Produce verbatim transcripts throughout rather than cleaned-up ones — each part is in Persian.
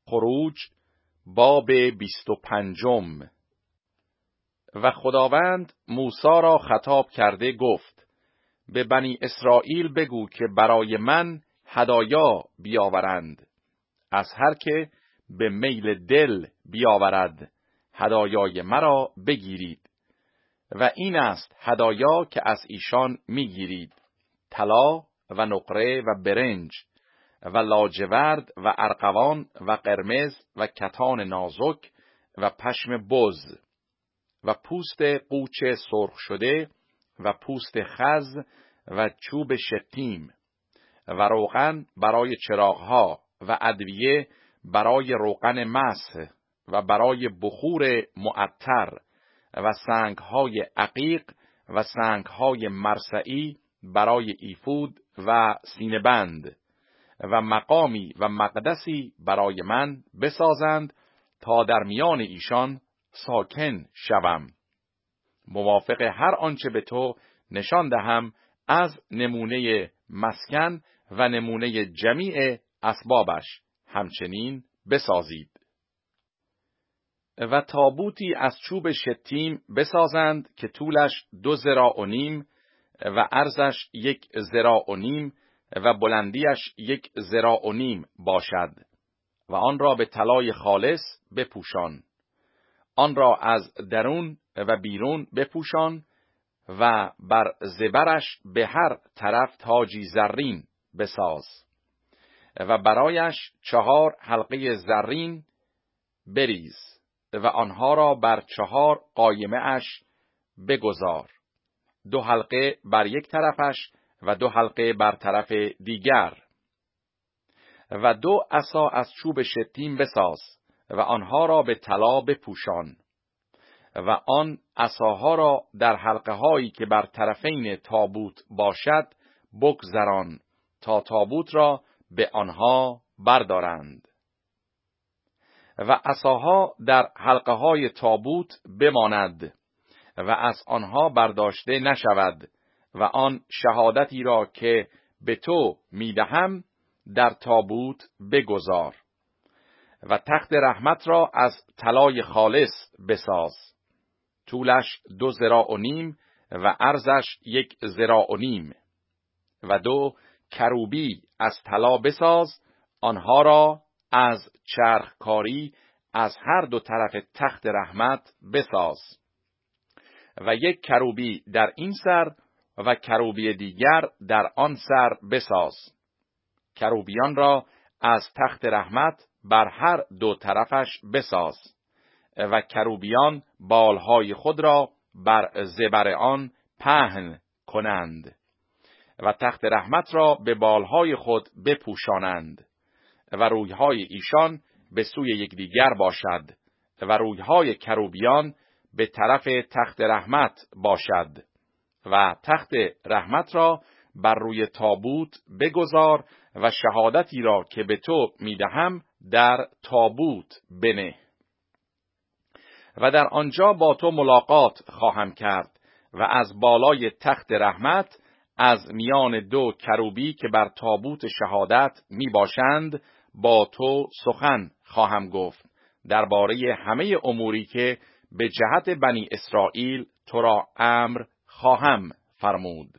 خروج باب بیست و پنجم. و خداوند موسی را خطاب کرده گفت: به بنی اسرائیل بگو که برای من هدایا بیاورند. از هر که به میل دل بیاورد هدایای مرا بگیرید. و این است هدایا که از ایشان میگیرید: طلا و نقره و برنج و لاجورد و ارغوان و قرمز و کتان نازک و پشم بز و پوست قوچ سرخ شده و پوست خز و چوب شتیم و روغن برای چراغها و ادویه برای روغن مسح و برای بخور معطر و سنگهای عقیق و سنگهای مرصعی برای ایفود و سینه‌بند و مقامی و مقدسی برای من بسازند تا در میان ایشان ساکن شوم، موافق هر آنچه به تو نشان دهم از نمونه مسکن و نمونه جمیع اسبابش همچنین بسازید. و تابوتی از چوب شتیم بسازند که طولش دو ذراع و نیم و عرضش یک ذراع و نیم و بلندیش یک ذراع و نیم باشد و آن را به طلای خالص بپوشان. آن را از درون و بیرون بپوشان و بر زبرش به هر طرف تاجی زرین بساز و برایش چهار حلقه زرین بریز و آنها را بر چهار قایمه اش بگذار، دو حلقه بر یک طرفش و دو حلقه بر طرف دیگر. و دو عصا از چوب شتیم بساز و آنها را به طلا بپوشان و آن عصاها را در حلقه هایی که بر طرفین تابوت باشد بگذران تا تابوت را به آنها بردارند. و عصاها در حلقه های تابوت بماند و از آنها برداشته نشود و آن شهادتی را که به تو میدهم در تابوت بگذار. و تخت رحمت را از طلای خالص بساز، طولش دو ذراع و نیم و عرضش یک ذراع و نیم. و دو کروبی از طلا بساز، آنها را از چرخکاری از هر دو طرف تخت رحمت بساز. و یک کروبی در این سر و کروبی دیگر در آن سر بساز. کروبیان را از تخت رحمت بر هر دو طرفش بساز و کروبیان بالهای خود را بر زبر آن پهن کنند و تخت رحمت را به بالهای خود بپوشانند و رویهای ایشان به سوی یکدیگر باشد و رویهای کروبیان به طرف تخت رحمت باشد. و تخت رحمت را بر روی تابوت بگذار و شهادتی را که به تو میدهم در تابوت بنه. و در آنجا با تو ملاقات خواهم کرد و از بالای تخت رحمت از میان دو کروبی که بر تابوت شهادت می باشند با تو سخن خواهم گفت درباره همه اموری که به جهت بنی اسرائیل تو را امر خواهم فرمود.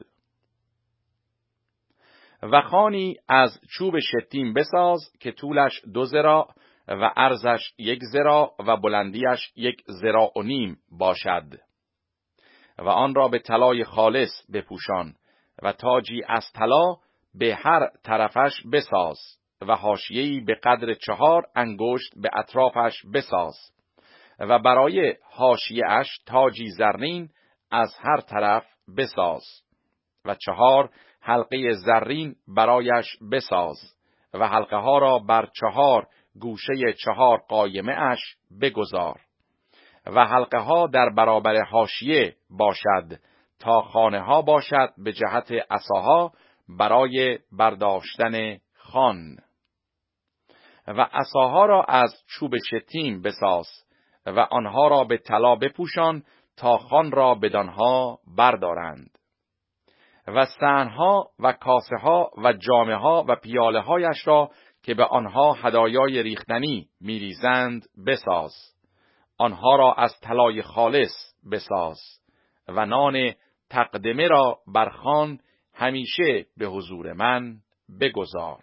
و خوانی از چوب شتیم بساز که طولش دو ذراع و عرضش یک ذراع و بلندیش یک ذراع و نیم باشد و آن را به طلای خالص بپوشان و تاجی از طلا به هر طرفش بساز و حاشیه‌ای به قدر چهار انگشت به اطرافش بساز و برای حاشیه‌اش تاجی زرین از هر طرف بساز و چهار حلقه زرین برایش بساز و حلقه ها را بر چهار گوشه چهار قایمه اش بگذار و حلقه ها در برابر حاشیه باشد تا خانه ها باشد به جهت عصاها برای برداشتن خوان. و عصاها را از چوب شتیم بساز و آنها را به طلا بپوشان تا خوان را بدانها بردارند. و صحنها و کاسه ها و جامه ها و پیاله هایش را که به آنها هدایای ریختنی میریزند بساز. آنها را از طلای خالص بساز و نان تقدمه را برخوان همیشه به حضور من بگذار.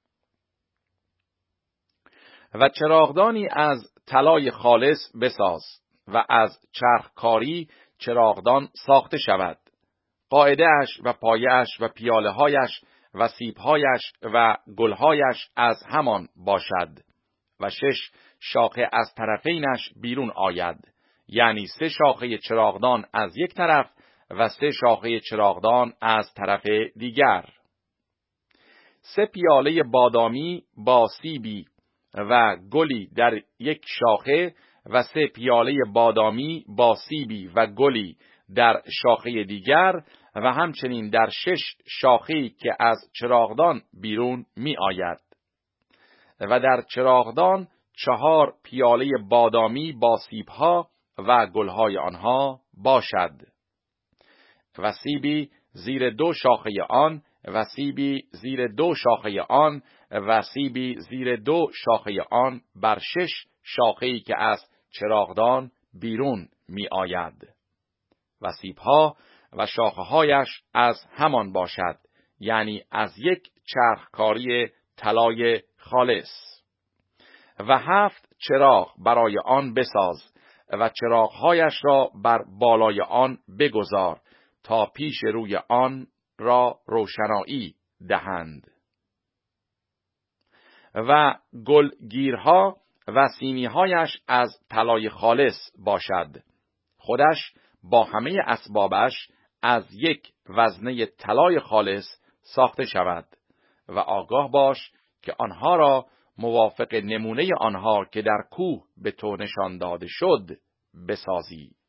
و چراغدانی از طلای خالص بساز و از چرخکاری چراغدان ساخته شود. قاعده‌اش و پایه‌اش و پیاله‌هایش و سیب‌هایش و گل‌هایش از همان باشد و شش شاخه از طرفینش بیرون آید، یعنی سه شاخه چراغدان از یک طرف و سه شاخه چراغدان از طرف دیگر. سه پیاله بادامی با سیبی و گلی در یک شاخه و سه پیاله بادامی با سیبی و گلی در شاخه دیگر و همچنین در شش شاخه‌ای که از چراغدان بیرون می آید. و در چراغدان چهار پیاله بادامی با سیبها و گلهای آنها باشد. و سیبی زیر دو شاخه آن و سیبی زیر دو شاخه آن و سیبی زیر دو شاخه آن بر شش شاخه‌ای که از چراغدان بیرون می آید. و سیبها و شاخه‌هایش از همان باشد، یعنی از یک چرخکاری طلای خالص. و هفت چراغ برای آن بساز و چراغ‌هایش را بر بالای آن بگذار تا پیش روی آن را روشنایی دهند. و گلگیرها و سیمی‌هایش از طلای خالص باشد، خودش با همه اسبابش از یک وزنه طلای خالص ساخته شود. و آگاه باش که آنها را موافق نمونه آنها که در کوه به تو نشان داده شد بسازی.